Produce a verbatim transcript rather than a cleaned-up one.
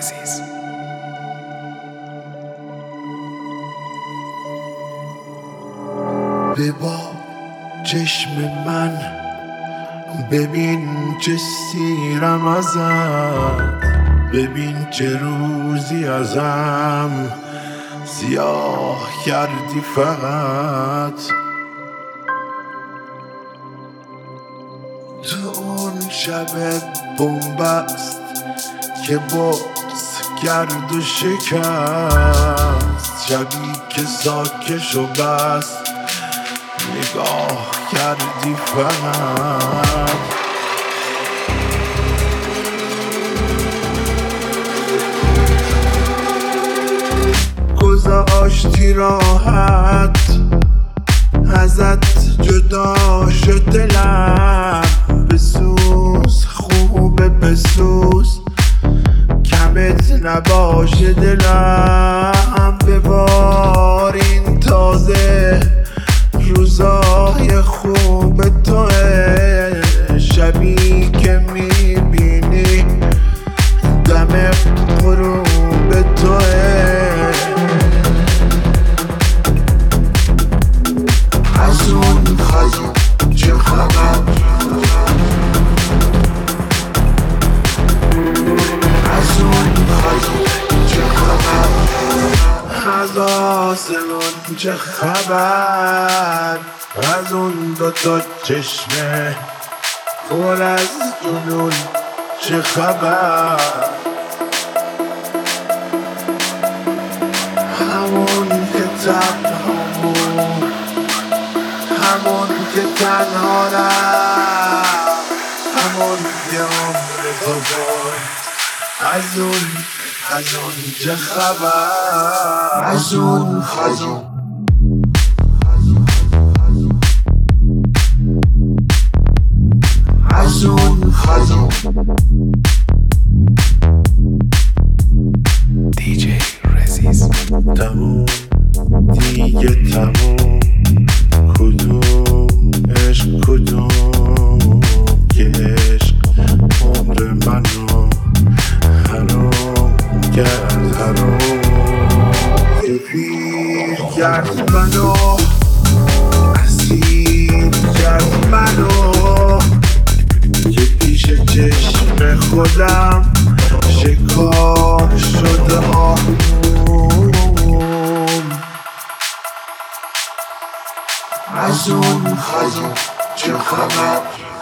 رزیز. ببا چشم من، ببین چه سیرم ازت، ببین چه روزی ازم سیاه کردی فقط. تو اون شب بنبست که بغض کرد و شکست، شبی که ساکش و بست نگاه کردی فقط. گذاشتی راحت ازت جدا شد دلم، بسوز خوبه بسوز کمت نباشه دلم. ببار این تازه روزای خوب توه، شبی که میبینی دم غروب توه. از اون خزون چه خبر، از اون خزون چه خبر، از آسمون چه خبر، از اون دوتا چشمه پر از جنون چه خبر. همون که تنهامون، همون که تنها رفت، همون که عمر تو بود. از اون از اون چه خبر، از اون خزون از اون خزون. دیجی رزیز. تموم دیگه تموم، کدوم عشق کدوم که عشق عمر منو حرام کرد، حرام که پیر کرد منو، اسیر کرد منو، که پیش چشم خودم شکار شده آهوم. از اون خزون چه خبر.